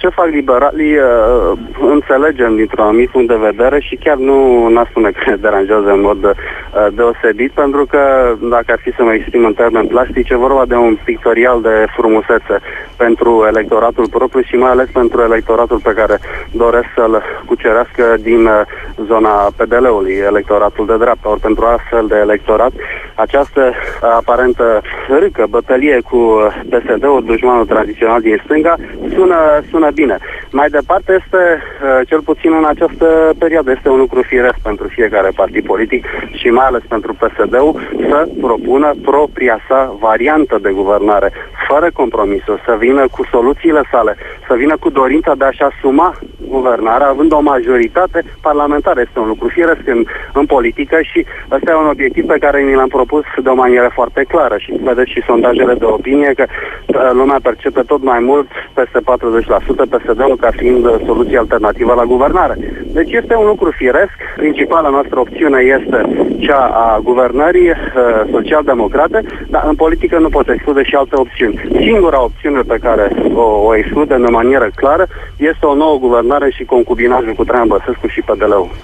ce fac liberalii înțelegem dintr-un anumit punct de vedere și chiar n-aș spune că ne deranjează în mod deosebit, pentru că, dacă ar fi să mă exprim în termeni plastici, e vorba de un pictorial de frumusețe pentru electoratul propriu și mai ales pentru electoratul pe care doresc să-l cucerească din zona PDL-ului, electoratul de dreapta. Ori pentru astfel de electorat, această aparentă râcă bătălie cu PSD-ul, dușmanul tradițional din stânga, sună bine. Mai departe este, cel puțin în această perioadă, este un lucru firesc pentru fiecare partid politic și mai ales pentru PSD-ul să propună propria sa variantă de guvernare, fără compromisuri, să vină cu soluțiile sale, să vină cu dorința de a-și asuma guvernarea, având o majoritate parlamentară. Este un lucru firesc în politică și ăsta e un obiectiv pe care ni l-am propus de o manieră foarte clară și vedeți și sondajele de opinie că lumea percepe tot mai mult, peste 40%, PSD-ul ca fiind soluția alternativă la guvernare. Deci este un lucru firesc. Principala noastră opțiune este cea a guvernării social-democrate, dar în politică nu pot exclude și alte opțiuni. Singura opțiune pe care o excludem de manieră clară este o nouă guvernare și concubinajul cu Traian Băsescu și PDL-ul.